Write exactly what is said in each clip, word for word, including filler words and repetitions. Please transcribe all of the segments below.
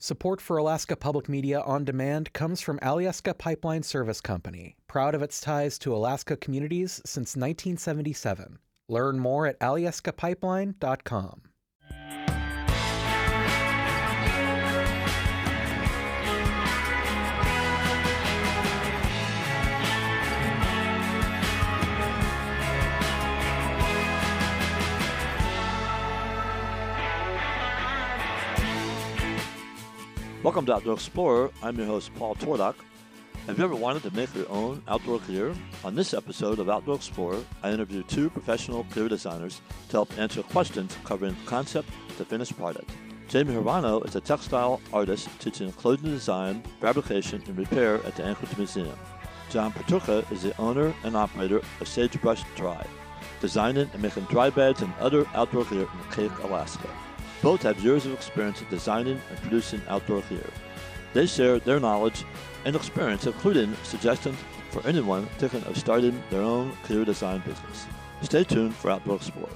Support for Alaska Public Media on Demand comes from Alyeska Pipeline Service Company, proud of its ties to Alaska communities since nineteen seventy-seven. Learn more at alyeska pipeline dot com. Welcome to Outdoor Explorer. I'm your host, Paul Tordock. Have you ever wanted to make your own outdoor gear? On this episode of Outdoor Explorer, I interview two professional gear designers to help answer questions covering concept to finished product. Jamie Hirano is a textile artist teaching clothing design, fabrication, and repair at the Anchorage Museum. John Petrukha is the owner and operator of Sagebrush Dry, designing and making dry beds and other outdoor gear in Kake, Alaska. Both have years of experience in designing and producing outdoor gear. They share their knowledge and experience, including suggestions for anyone thinking of starting their own gear design business. Stay tuned for Outdoor Explorer.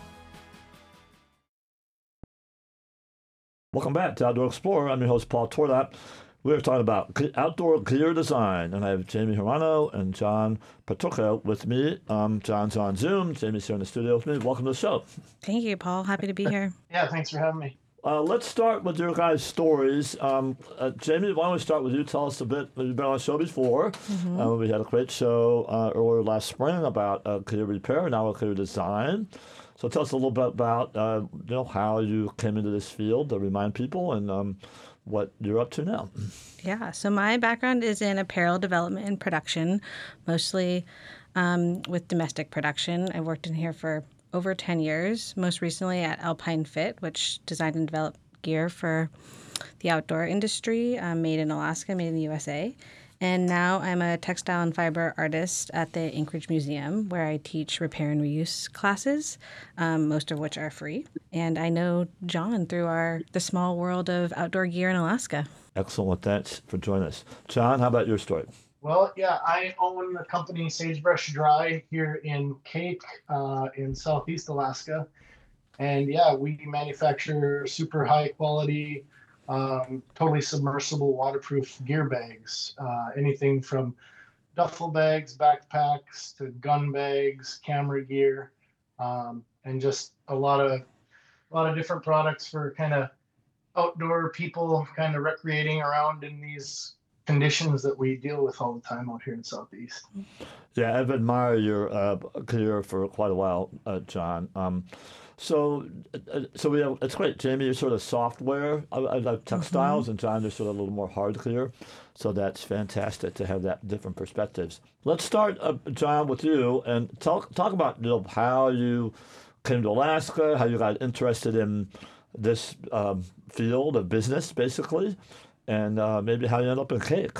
Welcome back to Outdoor Explorer. I'm your host, Paul Tordock. We're talking about outdoor gear design, and I have Jamie Hirano and John Petrukha with me. Um, John's on Zoom. Jamie's here in the studio with me. Welcome to the show. Thank you, Paul. Happy to be here. Yeah, thanks for having me. Uh, let's start with your guys' stories. Um, uh, Jamie, why don't we start with you? Tell us a bit. You've been on the show before. Mm-hmm. Uh, we had a great show uh, earlier last spring about uh, gear repair, now gear design. So tell us a little bit about uh, you know how you came into this field to remind people and um, what you're up to now. Yeah, so my background is in apparel development and production, mostly um, with domestic production. I worked in here for over ten years, most recently at Alpine Fit, which designed and developed gear for the outdoor industry, um, made in Alaska, made in the U S A. And now I'm a textile and fiber artist at the Anchorage Museum, where I teach repair and reuse classes, um, most of which are free. And I know John through our the small world of outdoor gear in Alaska. Excellent. Thanks for joining us. John, how about your story? Well, yeah, I own the company Sagebrush Dry here in Kake uh, in Southeast Alaska. And yeah, we manufacture super high quality, um, totally submersible waterproof gear bags. Uh, anything from duffel bags, backpacks, to gun bags, camera gear, um, and just a lot of a lot of different products for kind of outdoor people kind of recreating around in these conditions that we deal with all the time out here in Southeast. Yeah, I've admired your uh, career for quite a while, uh, John. Um, so, uh, so we have, it's great, Jamie. You're sort of software. I, I like textiles, mm-hmm. and John, you're sort of a little more hard gear. So that's fantastic to have that different perspectives. Let's start, uh, John, with you and talk talk about you know, how you came to Alaska, how you got interested in this um, field of business, basically. And uh, maybe how you end up in Kake.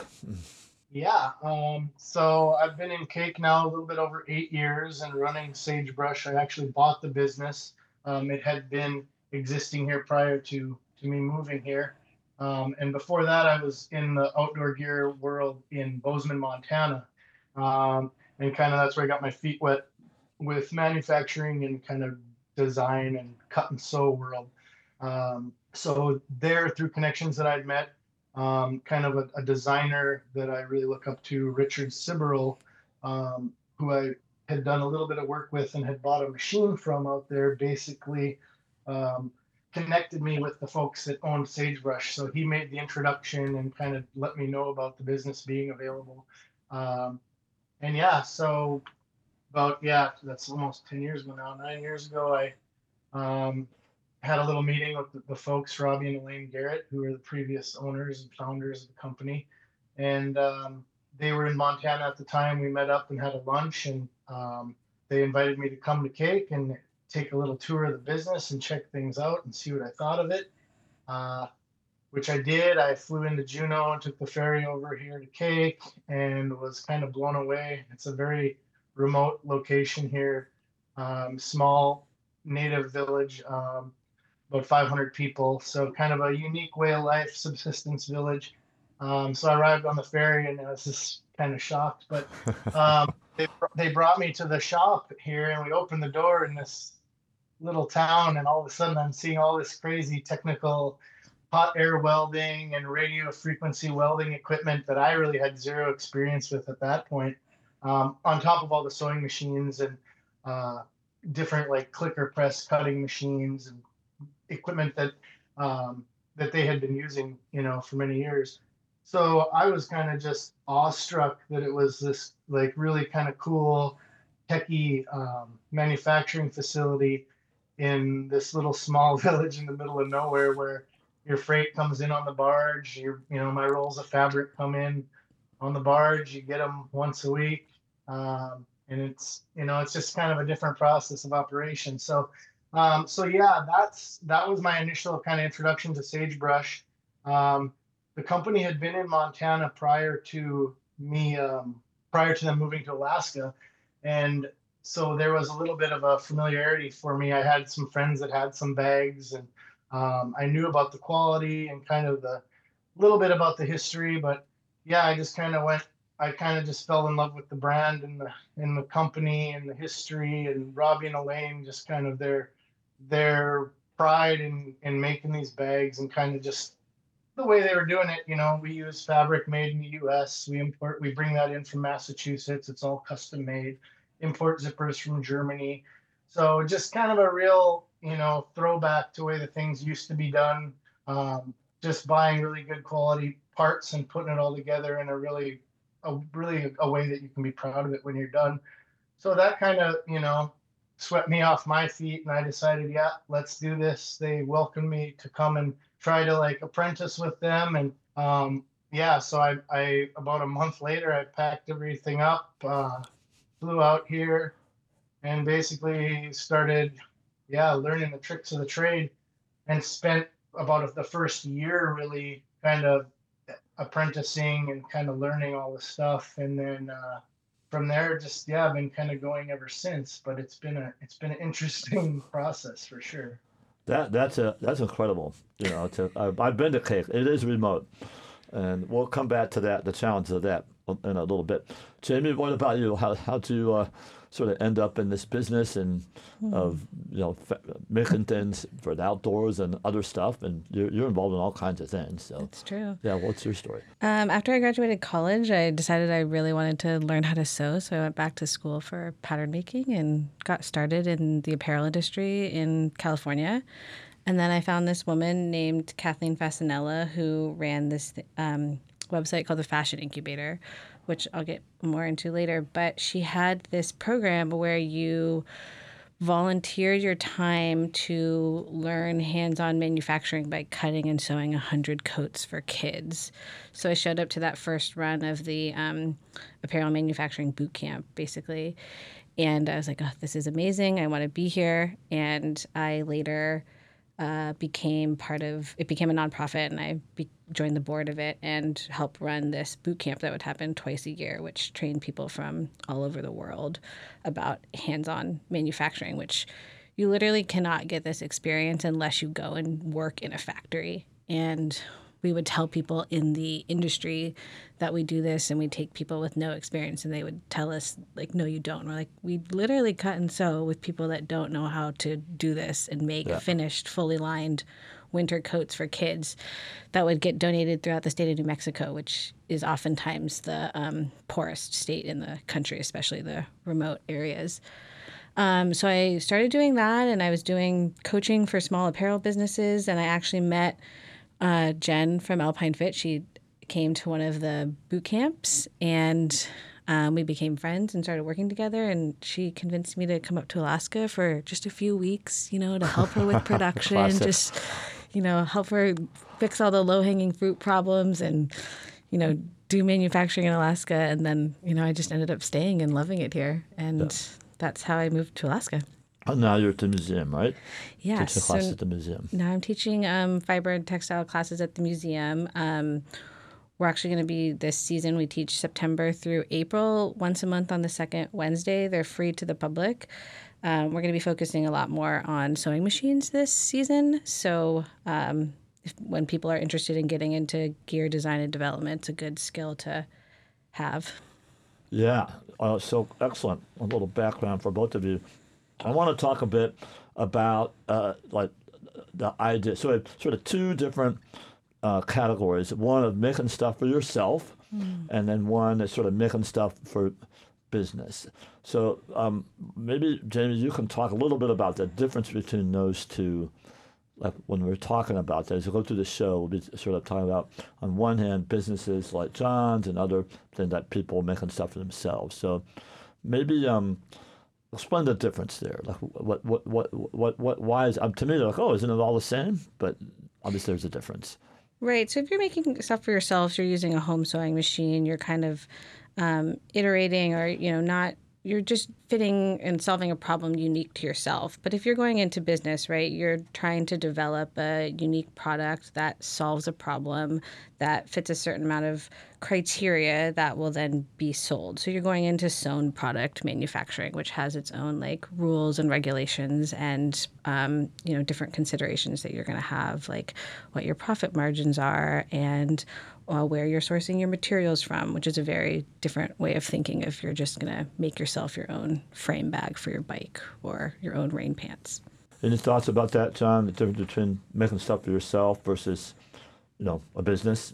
Yeah, um, so I've been in Kake now a little bit over eight years and running Sagebrush. I actually bought the business. Um, it had been existing here prior to, to me moving here. Um, and before that, I was in the outdoor gear world in Bozeman, Montana. Um, and kind of that's where I got my feet wet with manufacturing and kind of design and cut and sew world. Um, so there, through connections that I'd met, Um, kind of a, a designer that I really look up to, Richard Siberl, um, who I had done a little bit of work with and had bought a machine from out there, basically um, connected me with the folks that owned Sagebrush. So he made the introduction and kind of let me know about the business being available. Um, and yeah, so about, yeah, that's almost ten years ago now, nine years ago, I um, had a little meeting with the, the folks, Robbie and Elaine Garrett, who were the previous owners and founders of the company. And um, they were in Montana at the time. We met up and had a lunch, and um, they invited me to come to Kake and take a little tour of the business and check things out and see what I thought of it, uh, which I did. I flew into Juneau and took the ferry over here to Kake and was kind of blown away. It's a very remote location here, um, small native village, um, about five hundred people. So kind of a unique way of life, subsistence village. Um, so I arrived on the ferry and I was just kind of shocked, but um, they, they brought me to the shop here and we opened the door in this little town, and all of a sudden I'm seeing all this crazy technical hot air welding and radio frequency welding equipment that I really had zero experience with at that point. Um, on top of all the sewing machines and uh, different like clicker press cutting machines and equipment that um, that they had been using, you know, for many years. So I was kind of just awestruck that it was this like really kind of cool, techie um, manufacturing facility in this little small village in the middle of nowhere where your freight comes in on the barge. Your, you know, my rolls of fabric come in on the barge. You get them once a week, um, and it's, you know, it's just kind of a different process of operation. So, um, so yeah, that's that was my initial kind of introduction to sagebrush. Um, the company had been in Montana prior to me, um, prior to them moving to Alaska, and so there was a little bit of a familiarity for me. I had some friends that had some bags, and um, I knew about the quality and kind of the little bit about the history. But yeah, I just kind of went. I kind of just fell in love with the brand and the and the company and the history, and Robbie and Elaine, just kind of their their pride in in making these bags, and kind of just the way they were doing it. You know, we use fabric made in the U S. We import, we bring that in from Massachusetts. It's all custom made. Import zippers from Germany. So just kind of a real, you know, throwback to the way the things used to be done. Um, just buying really good quality parts and putting it all together in a really, a really a way that you can be proud of it when you're done. So that kind of, you know, swept me off my feet, and I decided, yeah, let's do this. They welcomed me to come and try to like apprentice with them. And um, yeah, so I, I, about a month later, I packed everything up, uh, flew out here, and basically started, yeah, learning the tricks of the trade, and spent about the first year really kind of apprenticing and kind of learning all the stuff. And then uh, from there, just, yeah, I've been kind of going ever since, but it's been a, it's been an interesting process for sure. That that's a that's incredible. You know, to, I've, I've been to Cake. It is remote, and we'll come back to that, the challenge of that, in a little bit. Jamie, what about you? How how to uh, sort of end up in this business and mm. of you know fa- making things for the outdoors and other stuff, and you're you're involved in all kinds of things. So that's true. Yeah, what's your story? Um, after I graduated college, I decided I really wanted to learn how to sew, so I went back to school for pattern making and got started in the apparel industry in California. And then I found this woman named Kathleen Fasanella who ran this um, website called the Fashion Incubator, which I'll get more into later. But she had this program where you volunteered your time to learn hands-on manufacturing by cutting and sewing one hundred coats for kids. So I showed up to that first run of the um, apparel manufacturing boot camp, basically. And I was like, oh, this is amazing. I want to be here. And I later uh, became part of, it became a nonprofit, and I be, joined the board of it and helped run this boot camp that would happen twice a year, which trained people from all over the world about hands-on manufacturing, which you literally cannot get this experience unless you go and work in a factory. And we would tell people in the industry that we do this, and we take people with no experience, and they would tell us, like, no, you don't. We're like, we literally cut and sew with people that don't know how to do this and make yeah. finished, fully lined winter coats for kids that would get donated throughout the state of New Mexico, which is oftentimes the um, poorest state in the country, especially the remote areas. Um, so I started doing that, and I was doing coaching for small apparel businesses, and I actually met Uh, Jen from Alpine Fit. She came to one of the boot camps, and um, we became friends and started working together. And she convinced me to come up to Alaska for just a few weeks, you know, to help her with production, just, you know, help her fix all the low-hanging fruit problems and, you know, do manufacturing in Alaska. And then, you know, I just ended up staying and loving it here. And yeah. that's how I moved to Alaska. And now you're at the museum, right? Yes. Teaching classes so at the museum. Now I'm teaching um, fiber and textile classes at the museum. Um, we're actually going to be, this season, we teach September through April, once a month on the second Wednesday. They're free to the public. Um, we're going to be focusing a lot more on sewing machines this season. So um, if, when people are interested in getting into gear design and development, it's a good skill to have. Yeah. Uh, so excellent. A little background for both of you. I want to talk a bit about uh, like the idea. So it's sort of two different uh, categories. One of making stuff for yourself, mm. and then one that's sort of making stuff for business. So um, maybe, Jamie, you can talk a little bit about the difference between those two. Like when we're talking about that, as we go through the show, we'll be sort of talking about, on one hand, businesses like John's and other things that people making stuff for themselves. So maybe um, explain the difference there. Like what, what, what, what, what, why is, um, to me, they're like, oh, isn't it all the same? But obviously there's a difference. Right. So if you're making stuff for yourself, you're using a home sewing machine, you're kind of um, iterating or, you know, not, you're just fitting and solving a problem unique to yourself. But if you're going into business, right, you're trying to develop a unique product that solves a problem that fits a certain amount of criteria that will then be sold. So you're going into sewn product manufacturing, which has its own like rules and regulations and, um, you know, different considerations that you're going to have, like what your profit margins are and Uh, where you're sourcing your materials from, which is a very different way of thinking if you're just going to make yourself your own frame bag for your bike or your own rain pants. Any thoughts about that, John, the difference between making stuff for yourself versus, you know, a business?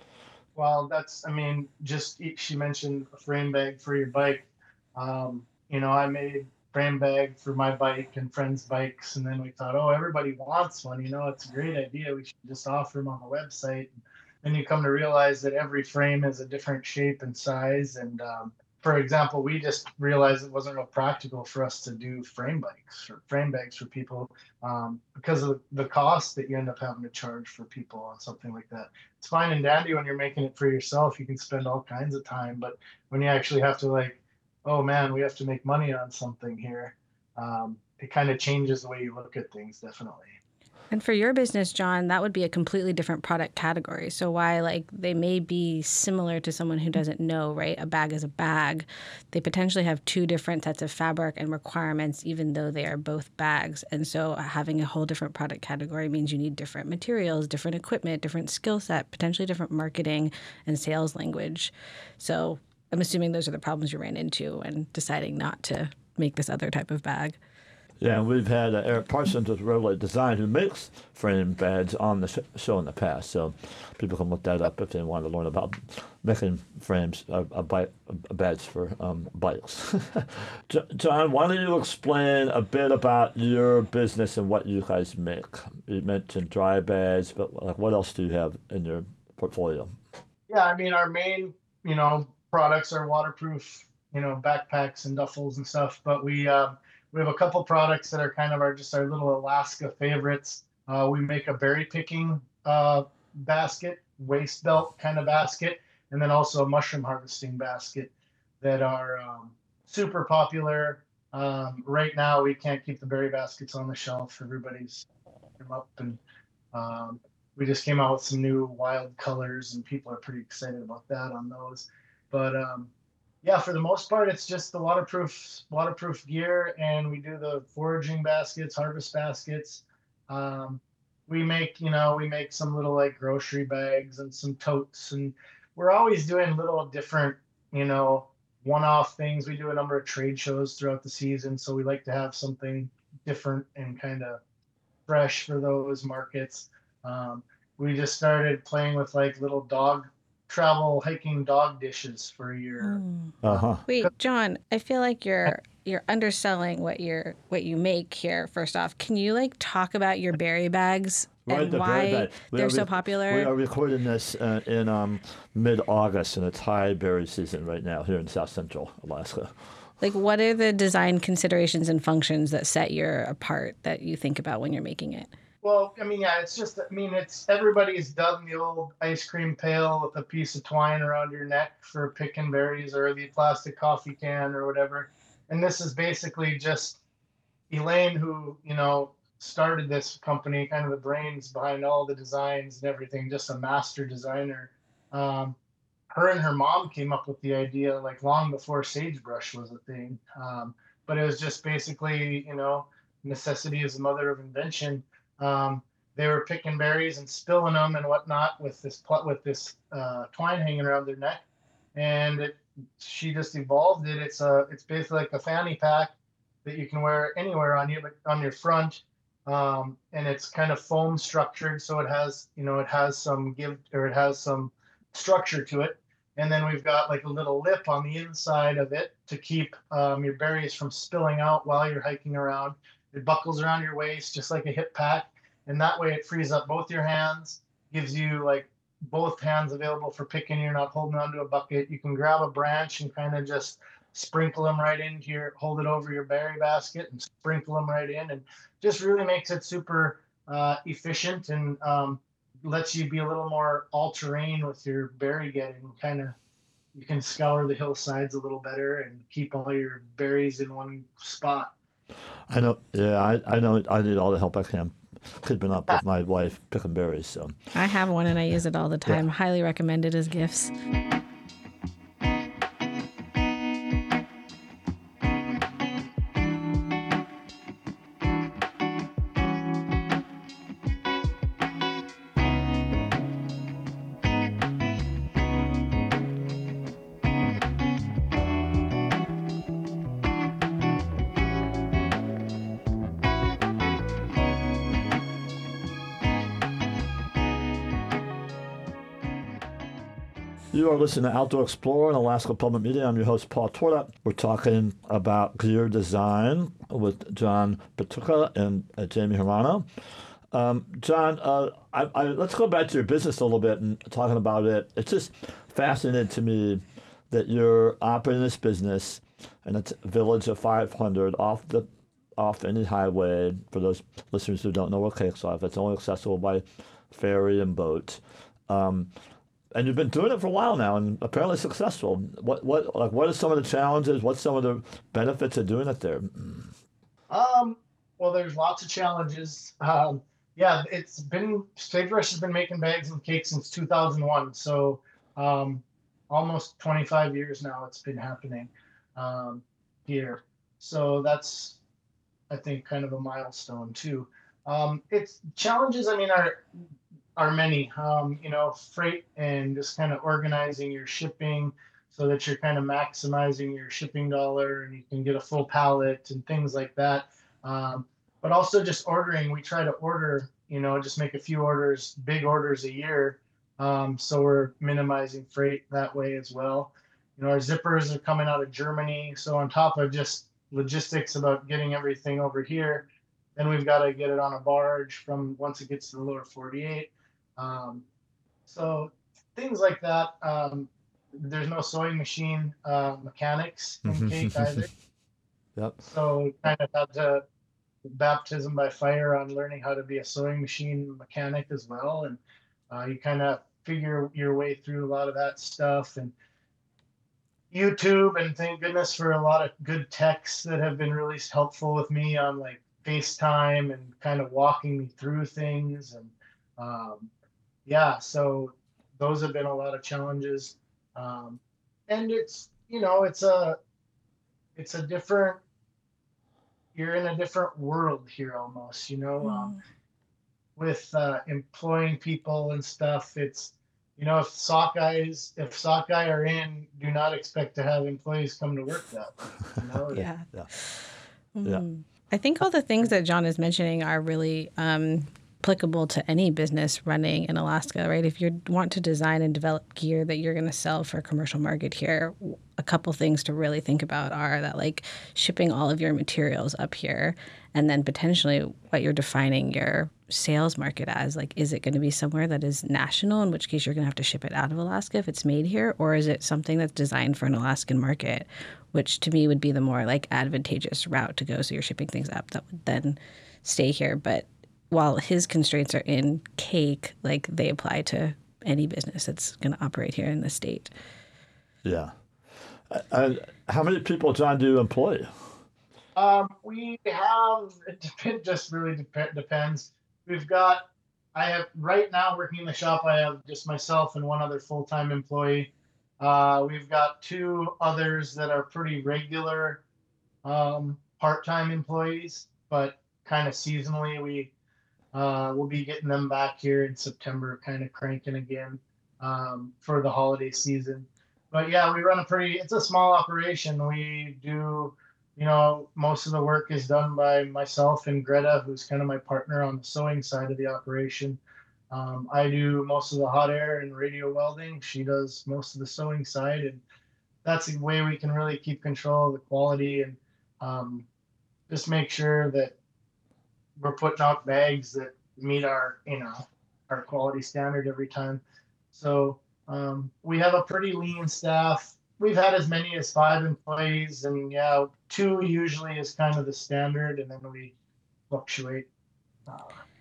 Well, that's, I mean, just, she mentioned a frame bag for your bike. Um, you know, I made frame bag for my bike and friends' bikes, and then we thought, oh, everybody wants one, you know, it's a great idea. We should just offer them on the website. Then you come to realize that every frame is a different shape and size. And um, for example, we just realized it wasn't real practical for us to do frame bikes or frame bags for people um, because of the cost that you end up having to charge for people on something like that. It's fine and dandy when you're making it for yourself. You can spend all kinds of time. But when you actually have to like, oh man, we have to make money on something here, um, it kind of changes the way you look at things, definitely. And for your business, John, that would be a completely different product category. So why, like, they may be similar to someone who doesn't know, right? A bag is a bag. They potentially have two different sets of fabric and requirements, even though they are both bags. And so having a whole different product category means you need different materials, different equipment, different skill set, potentially different marketing and sales language. So I'm assuming those are the problems you ran into when deciding not to make this other type of bag. Yeah, and we've had uh, Eric Parsons with Revlite Design, who makes frame bags on the sh- show in the past. So people can look that up if they want to learn about making frames, uh, uh, bike, uh, bags for um, bikes. John, why don't you explain a bit about your business and what you guys make? You mentioned dry bags, but like, what else do you have in your portfolio? Yeah, I mean, our main, you know, products are waterproof, you know, backpacks and duffels and stuff, but we... Uh, We have a couple products that are kind of our just our little Alaska favorites. Uh, we make a berry picking uh, basket, waist belt kind of basket, and then also a mushroom harvesting basket that are um, super popular. Um, right now, we can't keep the berry baskets on the shelf. Everybody's them up, and um, we just came out with some new wild colors, and people are pretty excited about that on those. But um, yeah, for the most part, it's just the waterproof waterproof gear, and we do the foraging baskets, harvest baskets. Um, we make, you know, we make some little like grocery bags and some totes, and we're always doing little different, you know, one-off things. We do a number of trade shows throughout the season, so we like to have something different and kind of fresh for those markets. Um, we just started playing with like little dog travel hiking dog dishes for a year. Mm. Uh-huh. Wait, John, I feel like you're you're underselling what you're what you make here. First off, can you like talk about your berry bags Right, and the berry why bag. We they're are so re- popular? We are recording this uh, in um, mid-August, and it's high berry season right now here in South Central Alaska. Like, what are the design considerations and functions that set your apart that you think about when you're making it? Well, I mean, yeah, it's just, I mean, it's everybody's done the old ice cream pail with a piece of twine around your neck for picking berries, or the plastic coffee can or whatever. And this is basically just Elaine, who, you know, started this company, kind of the brains behind all the designs and everything, just a master designer. Um, her and her mom came up with the idea like long before sagebrush was a thing. Um, but it was just basically, you know, necessity is the mother of invention. Um, they were picking berries and spilling them and whatnot with this pl- with this uh, twine hanging around their neck, and it, she just evolved it. It's a it's basically like a fanny pack that you can wear anywhere on you, but on your front. um, and it's kind of foam structured, so it has, you know, it has some give, or it has some structure to it. And then we've got like a little lip on the inside of it to keep um, your berries from spilling out while you're hiking around. It buckles around your waist just like a hip pack, and that way it frees up both your hands, gives you like both hands available for picking. You're not holding onto a bucket. You can grab a branch and kind of just sprinkle them right into your, hold it over your berry basket and sprinkle them right in, and just really makes it super uh, efficient, and um, lets you be a little more all terrain with your berry getting. Kind of, you can scour the hillsides a little better and keep all your berries in one spot. I know. Yeah, I, I know. I need all the help I can keeping up with my wife picking berries. So I have one and I use it all the time. Yeah. Highly recommended as gifts. you are listening to Outdoor Explorer on Alaska Public Media. I'm your host, Paul Tordak. We're talking about gear design with John Patuka and uh, Jamie Hirano. Um, John, uh, I, I, let's go back to your business a little bit and talking about it. It's just fascinating to me that you're operating this business in a t- village of five hundred off the off any highway. For those listeners who don't know where Cake's off, it's only accessible by ferry and boat. Um, and you've been doing it for a while now, and apparently successful. What what like what are some of the challenges? What's some of the benefits of doing it there? Um, well, there's lots of challenges. Um, yeah, it's been Sagebrush has been making bags and cakes since two thousand one, so um, almost twenty-five years now. It's been happening um, here, so that's, I think, kind of a milestone too. Um, it's challenges. I mean, are are many. Um, you know, freight and just kind of organizing your shipping so that you're kind of maximizing your shipping dollar and you can get a full pallet and things like that. Um, but also just ordering. We try to order, you know, just make a few orders, big orders a year. Um, so we're minimizing freight that way as well. You know, our zippers are coming out of Germany. So on top of just logistics about getting everything over here, then we've got to get it on a barge from once it gets to the lower forty-eight. Um, so things like that. Um, there's no sewing machine uh, mechanics in Cake either. Yep. So kind of had to baptism by fire on learning how to be a sewing machine mechanic as well. And uh, you kind of figure your way through a lot of that stuff, and YouTube, and thank goodness for a lot of good techs that have been really helpful with me on like FaceTime and kind of walking me through things. And um, yeah, so those have been a lot of challenges. Um, and it's, you know, it's a, it's a different, you're in a different world here almost, you know, Mm. um, with uh, employing people and stuff. It's, you know, if sockeyes, if sockeye are in, do not expect to have employees come to work that way, you know? Yeah. Yeah. Mm. I think all the things that John is mentioning are really um, applicable to any business running in Alaska, right? If you want to design and develop gear that you're going to sell for a commercial market here, a couple things to really think about are that like shipping all of your materials up here, and then potentially what you're defining your sales market as. Like, is it going to be somewhere that is national, in which case you're going to have to ship it out of Alaska if it's made here, or is it something that's designed for an Alaskan market, which to me would be the more like advantageous route to go. So you're shipping things up that would then stay here. But while his constraints are in Cake, like they apply to any business that's going to operate here in the state. Yeah. Uh, how many people, John, do you employ? Um, we have, it depend, just really dep- depends. We've got, I have, right now working in the shop, I have just myself and one other full-time employee. Uh, we've got two others that are pretty regular um, part-time employees, but kind of seasonally, we uh, we'll be getting them back here in September, kind of cranking again um, for the holiday season. But yeah, we run a pretty, it's a small operation. We do, you know, most of the work is done by myself and Greta, who's kind of my partner on the sewing side of the operation. Um, I do most of the hot air and radial welding. She does most of the sewing side, and that's a way we can really keep control of the quality and um, just make sure that we're putting out bags that meet our, you know, our quality standard every time. So um, we have a pretty lean staff. We've had as many as five employees, and yeah, two usually is kind of the standard, and then we fluctuate. Uh,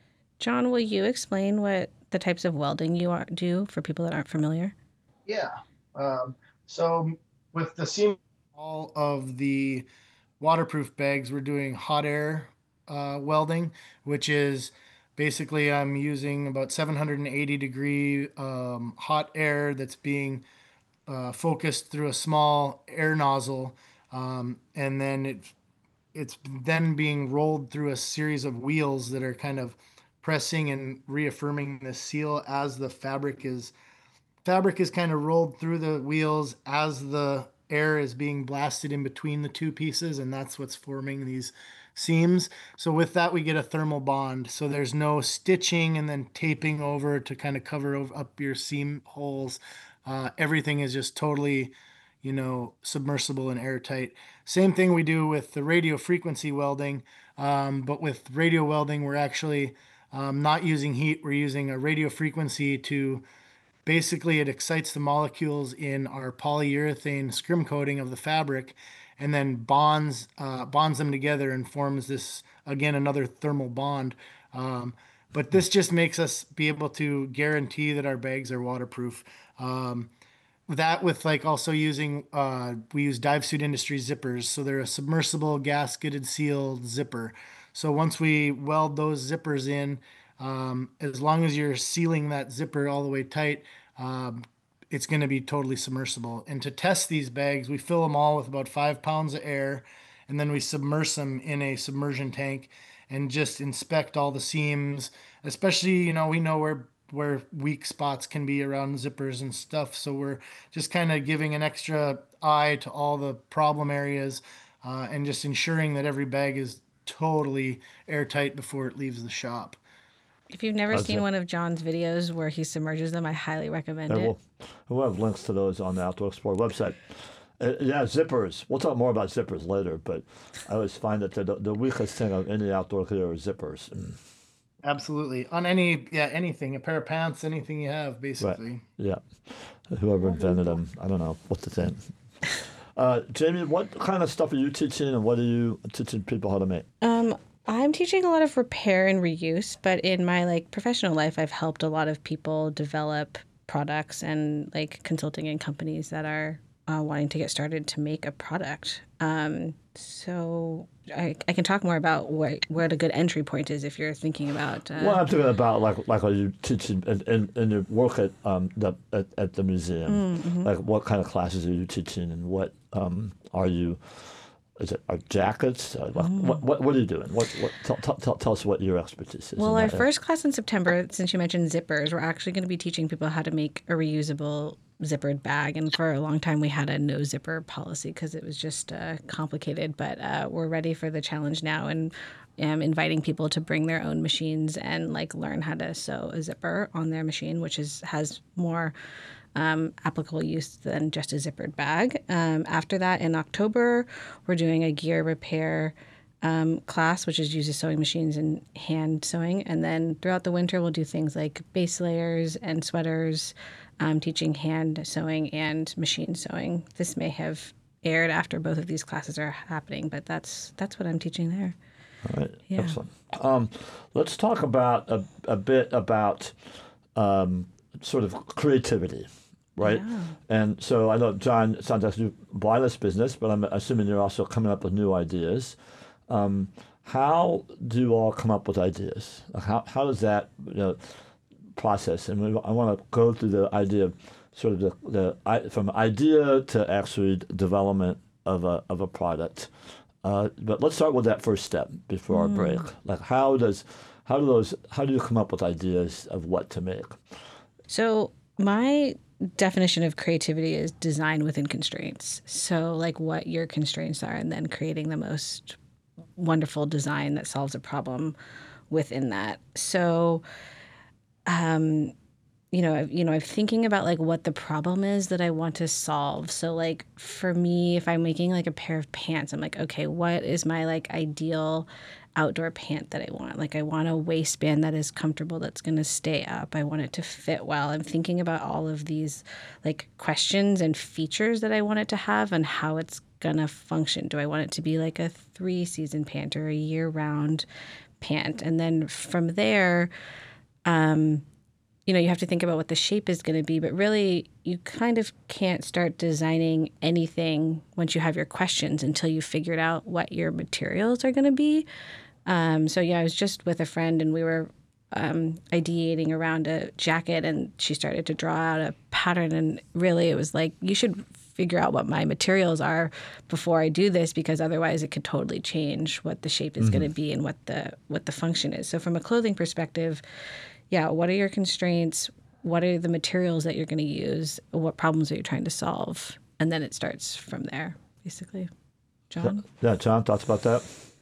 John, will you explain what the types of welding you are, do for people that aren't familiar? yeah. Um, so with the seam, all of the waterproof bags, we're doing hot air uh, welding, which is basically I'm using about seven hundred eighty degree um, hot air that's being uh, focused through a small air nozzle, um, and then it it's then being rolled through a series of wheels that are kind of pressing and reaffirming the seal as the fabric is fabric is kind of rolled through the wheels as the air is being blasted in between the two pieces, and that's what's forming these seams. So with that, we get a thermal bond. So there's no stitching and then taping over to kind of cover up your seam holes. Uh, everything is just totally, you know, submersible and airtight. Same thing we do with the radio frequency welding, um, but with radio welding, we're actually um, not using heat. We're using a radio frequency to basically, it excites the molecules in our polyurethane scrim coating of the fabric, and then bonds uh, bonds them together and forms this, again, another thermal bond. Um, but this just makes us be able to guarantee that our bags are waterproof. Um, that with like also using uh, we use Dive Suit Industries zippers, so they're a submersible gasketed sealed zipper. So once we weld those zippers in, um, as long as you're sealing that zipper all the way tight, um, it's going to be totally submersible. And to test these bags, we fill them all with about five pounds of air, and then we submerge them in a submersion tank and just inspect all the seams. Especially, you know, we know where where weak spots can be around zippers and stuff. So we're just kind of giving an extra eye to all the problem areas, uh, and just ensuring that every bag is totally airtight before it leaves the shop. If you've never That's seen it. one of John's videos where he submerges them, I highly recommend And it. we'll, we'll have links to those on the Outdoor Explorer website. Uh, yeah, zippers. We'll talk more about zippers later, but I always find that the, the weakest thing of any outdoor gear is zippers. Mm. Absolutely. On any, yeah, anything, a pair of pants, anything you have, Right. basically. Yeah. Whoever invented them, I don't know what to think. Uh, Jamie, what kind of stuff are you teaching, and what are you teaching people how to make? Um, I'm teaching a lot of repair and reuse, but in my like professional life, I've helped a lot of people develop products and like consulting in companies that are uh, wanting to get started to make a product. Um, so I, I can talk more about what where the good entry point is if you're thinking about. Uh, Well, I'm thinking about like like are you teaching in, in, in your work at um the at, at the museum? mm-hmm. Like what kind of classes are you teaching, and what um are you? Is it are jackets? Uh, like, Mm. what, what what are you doing? What what tell, tell, tell, tell us what your expertise is. Well, in our that area. first class in September, since you mentioned zippers, we're actually going to be teaching people how to make a reusable zippered bag. And for a long time, we had a no zipper policy because it was just uh, complicated. But uh, we're ready for the challenge now, and um, inviting people to bring their own machines and like learn how to sew a zipper on their machine, which is has more um, applicable use than just a zippered bag. Um, after that, in October, we're doing a gear repair um, class, which is uses sewing machines and hand sewing. And then throughout the winter, we'll do things like base layers and sweaters, um, teaching hand sewing and machine sewing. This may have aired after both of these classes are happening, but that's that's what I'm teaching there. All right, Yeah. excellent. Um, let's talk about a, a bit about um, sort of creativity, right? Yeah. And so I know, John, it sounds like you buy this business, but I'm assuming you're also coming up with new ideas. Um, how do you all come up with ideas? Like how, how does that you know, process? And we, I want to go through the idea of sort of the, the I- from idea to actually development of a of a product. Uh, but let's start with that first step before our break. Like how does how do those how do you come up with ideas of what to make? So my definition of creativity is design within constraints. So like what your constraints are and then creating the most wonderful design that solves a problem within that. So, um, you know, you know, I'm thinking about like what the problem is that I want to solve. So like for me, if I'm making like a pair of pants, I'm like, okay, what is my like ideal outdoor pant that I want? Like I want a waistband that is comfortable, that's going to stay up. I want it to fit well. I'm thinking about all of these like questions and features that I want it to have and how it's going to function. Do I want it to be like a three season pant or a year round pant? And then from there, um, you know, you have to think about what the shape is going to be, but really you kind of can't start designing anything once you have your questions until you figured out what your materials are going to be. Um, so yeah, I was just with a friend and we were um, ideating around a jacket and she started to draw out a pattern, and really it was like, you should figure out what my materials are before I do this, because otherwise it could totally change what the shape is mm-hmm. going to be and what the what the function is. So from a clothing perspective, yeah, what are your constraints? What are the materials that you're going to use? What problems are you trying to solve? And then it starts from there, basically. John? Yeah, John, thoughts about that?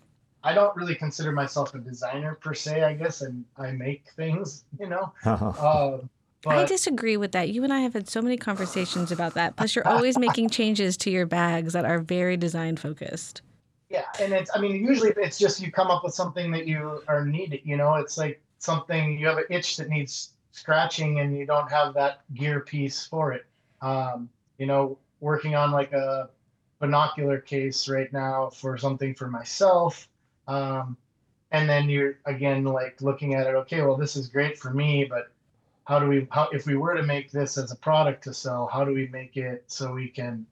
I don't really consider myself a designer per se, I guess, and I make things, you know. uh, but... I disagree with that. You and I have had so many conversations about that. Plus, you're always making changes to your bags that are very design focused. Yeah, and it's, I mean, usually it's just you come up with something that you are needed, you know. It's like something, you have an itch that needs scratching and you don't have that gear piece for it. Um, you know, working on like a binocular case right now for something for myself. Um, and then you're again, like looking at it, okay, well, this is great for me, but how do we, how, if we were to make this as a product to sell, how do we make it so we can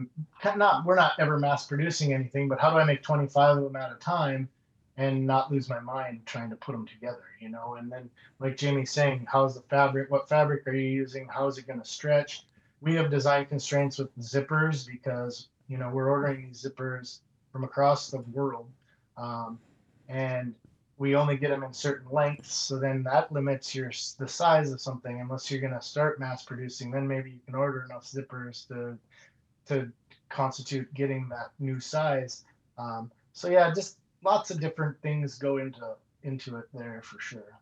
not, we're not ever mass producing anything, but how do I make twenty-five of them at a time and not lose my mind trying to put them together, you know? And then like Jamie's saying, how's the fabric, what fabric are you using? How is it going to stretch? We have design constraints with zippers because, you know, we're ordering these zippers from across the world. Um, and we only get them in certain lengths. So then that limits your, the size of something, unless you're going to start mass producing, then maybe you can order enough zippers to, to constitute getting that new size. Um, so yeah, just lots of different things go into, into it there for sure.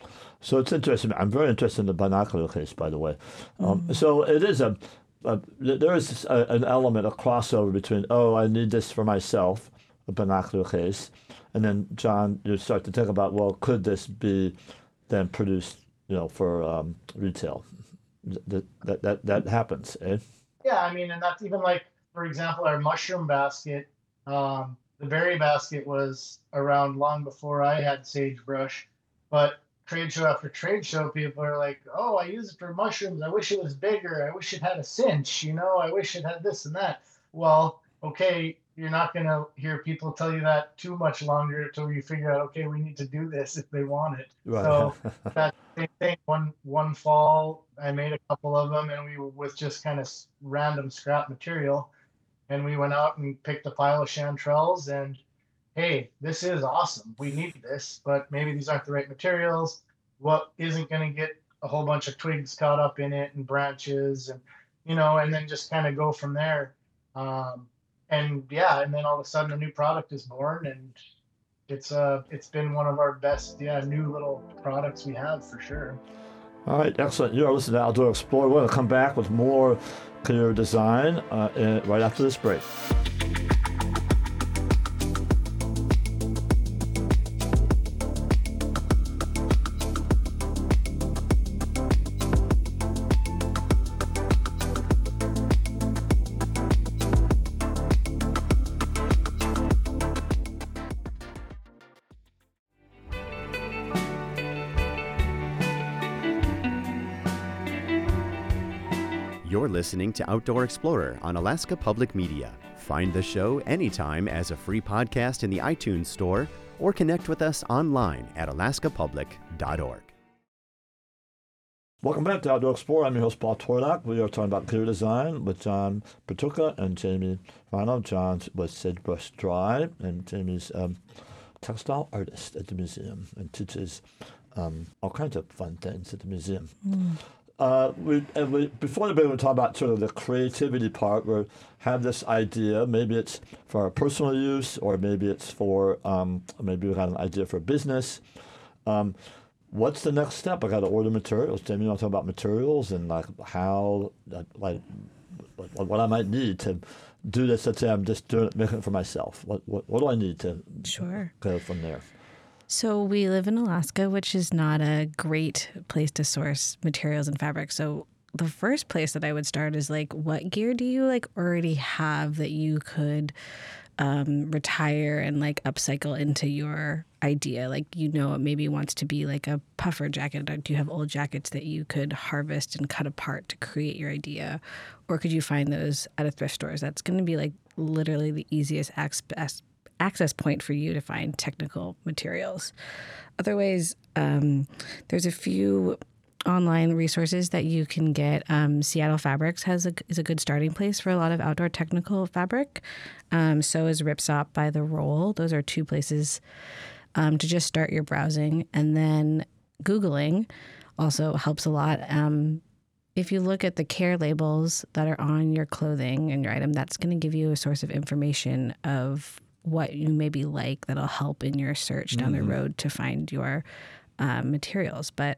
So it's interesting. I'm very interested in the binocular case, by the way. Um, mm. So it is a, a there is a, an element, a crossover between, oh, I need this for myself, a binocular case, and then John, you start to think about, well, could this be then produced, you know, for um, retail? That that that that happens, eh? Yeah, I mean, and that's even like, for example, our mushroom basket. Um, the berry basket was around long before I had sagebrush, but trade show after trade show, people are like, oh, I use it for mushrooms. I wish it was bigger. I wish it had a cinch, you know, I wish it had this and that. Well, okay, you're not going to hear people tell you that too much longer until you figure out, okay, we need to do this if they want it. Right. So that same thing, one, one fall, I made a couple of them and we were with just kind of random scrap material. And we went out and picked a pile of chanterelles and, hey, this is awesome. We need this, but maybe these aren't the right materials. What isn't going to get a whole bunch of twigs caught up in it and branches and, you know, and then just kind of go from there. Um, and yeah, and then all of a sudden a new product is born, and it's uh, it's been one of our best, yeah, new little products we have for sure. All right, excellent. You're listening to Outdoor Explorer. We're going to come back with more clear design uh, right after this break. You're listening to Outdoor Explorer on Alaska Public Media. Find the show anytime as a free podcast in the iTunes Store or connect with us online at alaska public dot org. Welcome back to Outdoor Explorer. I'm your host, Paul Tordock. We are talking about clear design with John Pertuka and Jamie Rano. John was Sagebrush Dry, and Jamie's um, textile artist at the museum and teaches um, all kinds of fun things at the museum. Mm. uh, we, and we before the break, we talk about sort of the creativity part. We have this idea. Maybe it's for our personal use, or maybe it's for um, maybe we got an idea for business. Um, what's the next step? I got to order materials. Jamie, you want to talk about materials and like how, like, what, what I might need to do this. Let's say I'm just doing it, making it for myself. What what, what do I need to Sure. go from there? So we live in Alaska, which is not a great place to source materials and fabric. So the first place that I would start is like, what gear do you like already have that you could um, retire and like upcycle into your idea? Like, you know, it maybe wants to be like a puffer jacket. Do you have old jackets that you could harvest and cut apart to create your idea? Or could you find those at a thrift stores? That's going to be like literally the easiest access access point for you to find technical materials. Other ways, um, there's a few online resources that you can get. Um, Seattle Fabrics has a, is a good starting place for a lot of outdoor technical fabric. Um, so is Ripsop by The Roll. Those are two places um, to just start your browsing. And then Googling also helps a lot. Um, if you look at the care labels that are on your clothing and your item, that's going to give you a source of information of what you maybe like that'll help in your search down mm-hmm. the road to find your um, materials. But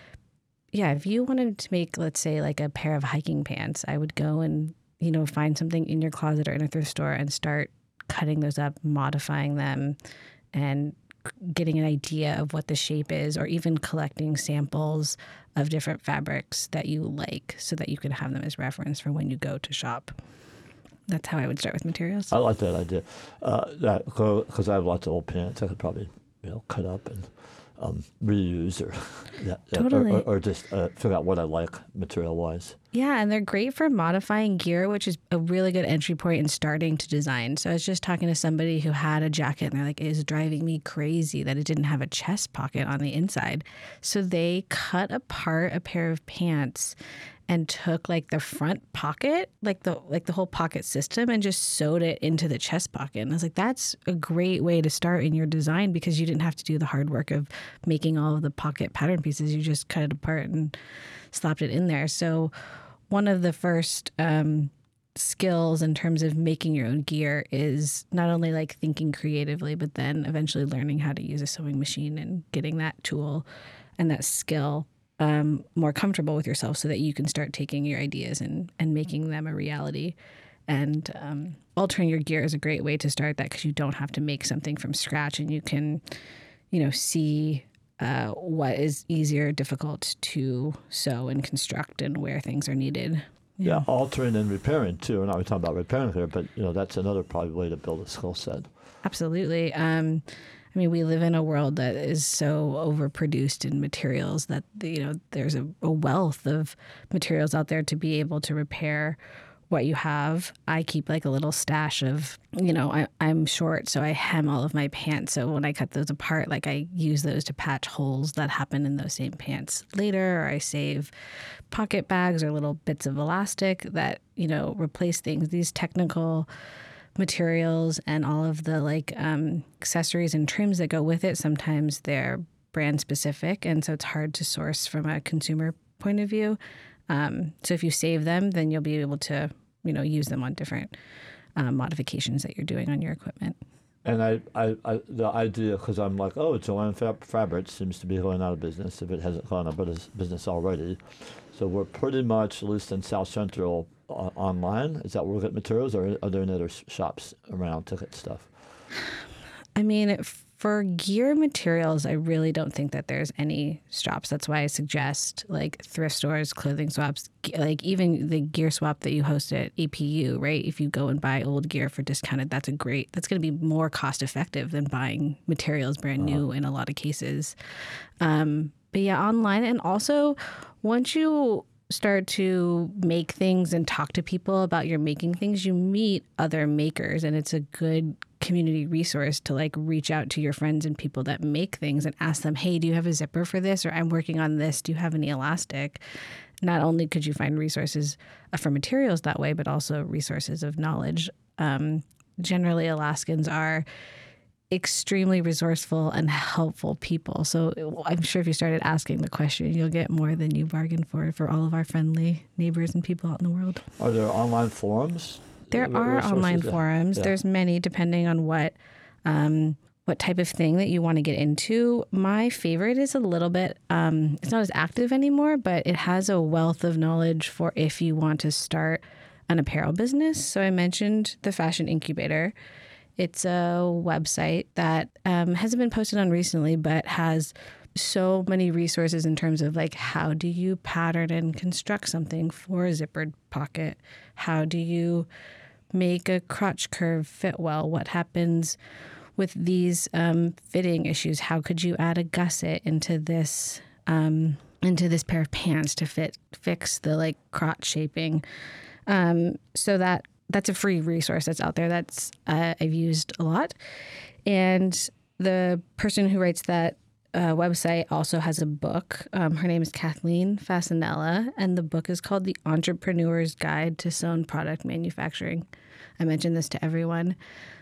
yeah, if you wanted to make, let's say, like a pair of hiking pants, I would go and, you know, find something in your closet or in a thrift store and start cutting those up, modifying them, and getting an idea of what the shape is, or even collecting samples of different fabrics that you like so that you can have them as reference for when you go to shop. That's how I would start with materials. I like that idea. Uh, that because I have lots of old pants, I could probably, you know, cut up and um, reuse, or yeah, totally. or, or, or just uh, figure out what I like material wise. Yeah, and they're great for modifying gear, which is a really good entry point in starting to design. So I was just talking to somebody who had a jacket, and they're like, "It is driving me crazy that it didn't have a chest pocket on the inside." So they cut apart a pair of pants and took like the front pocket, like the like the whole pocket system, and just sewed it into the chest pocket. And I was like, that's a great way to start in your design, because you didn't have to do the hard work of making all of the pocket pattern pieces. You just cut it apart and slapped it in there. So one of the first um, skills in terms of making your own gear is not only like thinking creatively, but then eventually learning how to use a sewing machine and getting that tool and that skill Um, more comfortable with yourself, so that you can start taking your ideas and, and making them a reality. And um, altering your gear is a great way to start that, because you don't have to make something from scratch, and you can, you know, see uh, what is easier, difficult to sew and construct, and where things are needed. Yeah, yeah, altering and repairing too. We're not really talking about repairing here, but you know, that's another probably way to build a skill set. Absolutely. Um, I mean, we live in a world that is so overproduced in materials that, you know, there's a, a wealth of materials out there to be able to repair what you have. I keep like a little stash of, you know, I, I'm short, so I hem all of my pants. So when I cut those apart, like I use those to patch holes that happen in those same pants later, or I save pocket bags or little bits of elastic that, you know, replace things. These technical materials and all of the like um, accessories and trims that go with it, sometimes they're brand specific, and so it's hard to source from a consumer point of view. Um, so if you save them, then you'll be able to, you know, use them on different um, modifications that you're doing on your equipment. And I, I, I the idea, because I'm like, oh, Joann Fab- Fabrics seems to be going out of business if it hasn't gone out of business already. So we're pretty much, at least in South Central, uh, online. Is that where we get materials, or are there any other shops around to get stuff? I mean, for gear materials, I really don't think that there's any shops. That's why I suggest like thrift stores, clothing swaps, like even the gear swap that you host at A P U, right? If you go and buy old gear for discounted, that's a great, that's going to be more cost effective than buying materials brand uh-huh. new in a lot of cases. Um, but yeah, online. And also, once you start to make things and talk to people about your making things, you meet other makers, and it's a good community resource to like reach out to your friends and people that make things and ask them, hey, do you have a zipper for this? Or I'm working on this. Do you have any elastic? Not only could you find resources for materials that way, but also resources of knowledge. Um, generally, Alaskans are extremely resourceful and helpful people. So I'm sure if you started asking the question, you'll get more than you bargained for for all of our friendly neighbors and people out in the world. Are there online forums? There are Resources? online Yeah. forums. Yeah. There's many depending on what um, what type of thing that you want to get into. My favorite is a little bit, um, it's not as active anymore, but it has a wealth of knowledge for if you want to start an apparel business. So I mentioned the Fashion Incubator. It's a website that um, hasn't been posted on recently, but has so many resources in terms of like, how do you pattern and construct something for a zippered pocket? How do you make a crotch curve fit well? What happens with these um, fitting issues? How could you add a gusset into this um, into this pair of pants to fit fix the like crotch shaping? Um, so that that's a free resource that's out there that's uh, I've used a lot. And the person who writes that uh, website also has a book. Um, her name is Kathleen Fasanella, and the book is called The Entrepreneur's Guide to Sewn Product Manufacturing. I mentioned this to everyone.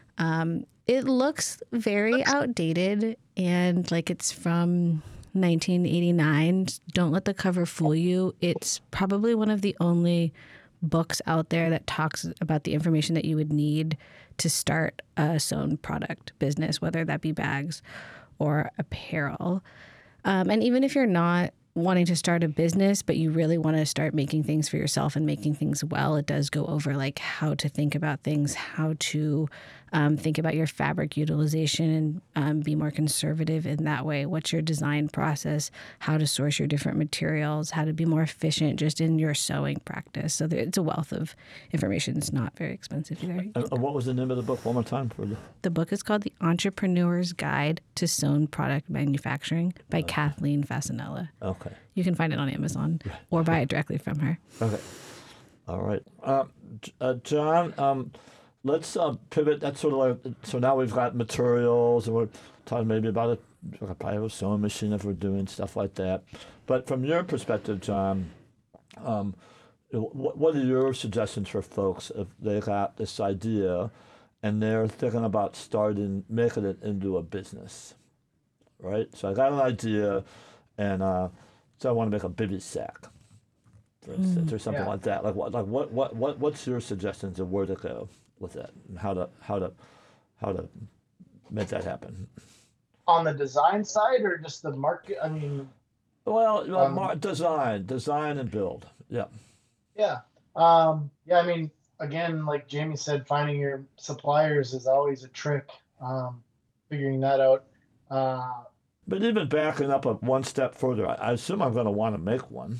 Um, it looks very outdated and like it's from nineteen eighty-nine. Don't let the cover fool you. It's probably one of the only books out there that talks about the information that you would need to start a sewn product business, whether that be bags or apparel. Um, and even if you're not wanting to start a business, but you really want to start making things for yourself and making things well, it does go over like how to think about things, how to um, think about your fabric utilization and um, be more conservative in that way. What's your design process, how to source your different materials, how to be more efficient just in your sewing practice. So there, it's a wealth of information. It's not very expensive either. And, and what was the name of the book? One more time for the. The book is called The Entrepreneur's Guide to Sewn Product Manufacturing by Okay. Kathleen Fasanella. Okay. You can find it on Amazon or buy it directly from her. Okay. All right. Uh, J- uh, John, um, let's uh, pivot. That's sort of like, so now we've got materials and we're talking maybe about a, a probably a sewing machine if we're doing stuff like that. But from your perspective, John, um, what, what are your suggestions for folks if they got this idea and they're thinking about starting, making it into a business, right? So I got an idea and uh, so I want to make a bivy sack, for instance, or something Yeah. like that. Like what, like what, what, what, what's your suggestions of where to go with it and how to, how to, how to make that happen? On the design side or just the market? I mean, Well, uh, Um, mar- design, design and build. Yeah. yeah. Um, yeah, I mean, again, like Jamie said, finding your suppliers is always a trick. Um, figuring that out. Uh, But even backing up a one step further, I, I assume I'm going to want to make one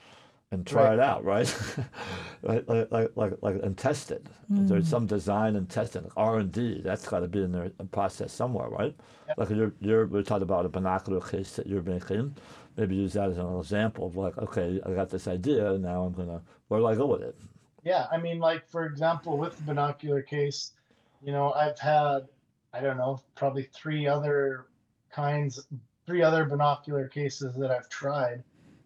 and try Right. it out, right? like, like, like, like, like, and test it. There's some design and testing, R and D. That's got to be in their process somewhere, right? Yep. Like you're, you're, we talked about a binocular case that you're making. Maybe use that as an example of like, okay, I got this idea. Now I'm gonna, where do I go with it? yeah, I mean, like for example, with the binocular case, you know, I've had, I don't know, probably three other kinds, three other binocular cases that I've tried.